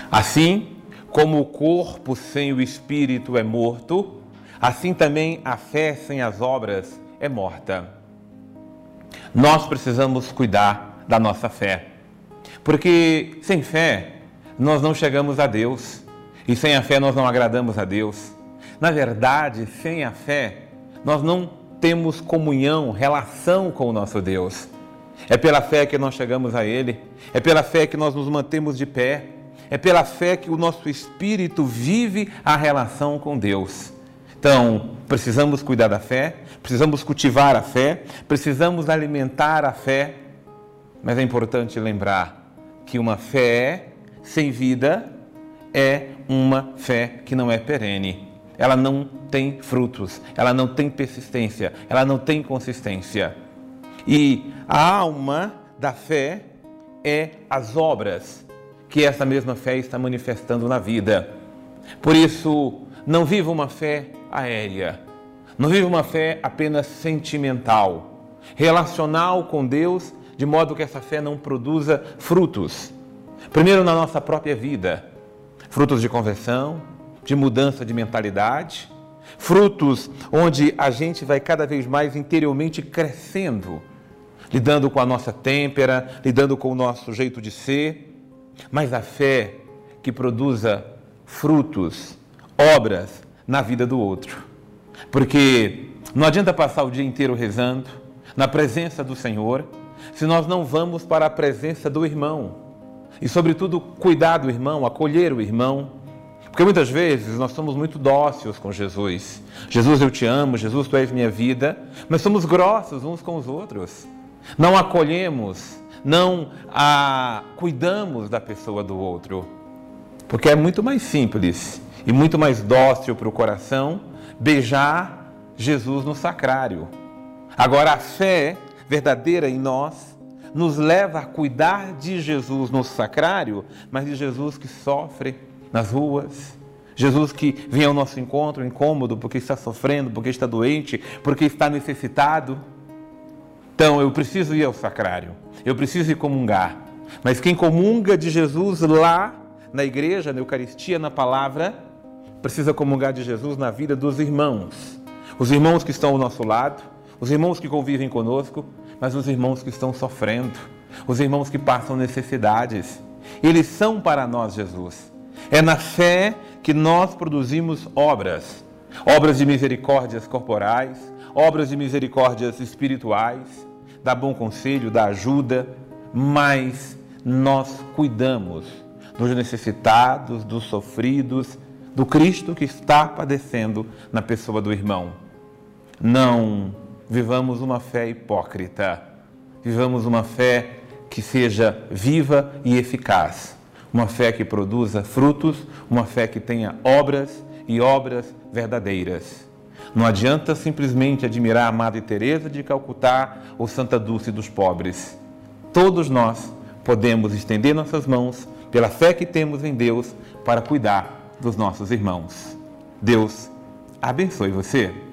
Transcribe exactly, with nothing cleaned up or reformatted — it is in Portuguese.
Assim como o corpo sem o espírito é morto, assim também a fé sem as obras é morta. Nós precisamos cuidar da nossa fé, porque sem fé nós não chegamos a Deus e sem a fé nós não agradamos a Deus. Na verdade, sem a fé nós não temos comunhão, relação com o nosso Deus. É pela fé que nós chegamos a Ele, é pela fé que nós nos mantemos de pé, é pela fé que o nosso espírito vive a relação com Deus. Então, precisamos cuidar da fé, precisamos cultivar a fé, precisamos alimentar a fé, mas é importante lembrar que uma fé sem vida é uma fé que não é perene. Ela não tem frutos, ela não tem persistência, ela não tem consistência. E a alma da fé é as obras que essa mesma fé está manifestando na vida. Por isso, não viva uma fé aérea, não viva uma fé apenas sentimental, relacional com Deus, de modo que essa fé não produza frutos. Primeiro na nossa própria vida, frutos de conversão, de mudança de mentalidade, frutos onde a gente vai cada vez mais interiormente crescendo, lidando com a nossa têmpera, lidando com o nosso jeito de ser, mas a fé que produza frutos, obras na vida do outro. Porque não adianta passar o dia inteiro rezando na presença do Senhor, se nós não vamos para a presença do irmão. E, sobretudo, cuidar do irmão, acolher o irmão. Porque muitas vezes nós somos muito dóceis com Jesus. Jesus, eu te amo, Jesus, tu és minha vida, mas somos grossos uns com os outros. Não acolhemos, não a, cuidamos da pessoa do outro. Porque é muito mais simples e muito mais dócil para o coração beijar Jesus no sacrário. Agora, a fé verdadeira em nós nos leva a cuidar de Jesus no sacrário, mas de Jesus que sofre nas ruas, Jesus que vem ao nosso encontro incômodo porque está sofrendo, porque está doente, porque está necessitado. Então, eu preciso ir ao sacrário, eu preciso ir comungar, mas quem comunga de Jesus lá na igreja, na Eucaristia, na palavra, precisa comungar de Jesus na vida dos irmãos, os irmãos que estão ao nosso lado, os irmãos que convivem conosco, mas os irmãos que estão sofrendo, os irmãos que passam necessidades. Eles são para nós Jesus. É na fé que nós produzimos obras, obras de misericórdias corporais, obras de misericórdias espirituais, da bom conselho, da ajuda, mas nós cuidamos dos necessitados, dos sofridos, do Cristo que está padecendo na pessoa do irmão. Não vivamos uma fé hipócrita, vivamos uma fé que seja viva e eficaz, uma fé que produza frutos, uma fé que tenha obras e obras verdadeiras. Não adianta simplesmente admirar a Madre Teresa de Calcutá ou Santa Dulce dos pobres. Todos nós podemos estender nossas mãos pela fé que temos em Deus para cuidar dos nossos irmãos. Deus abençoe você.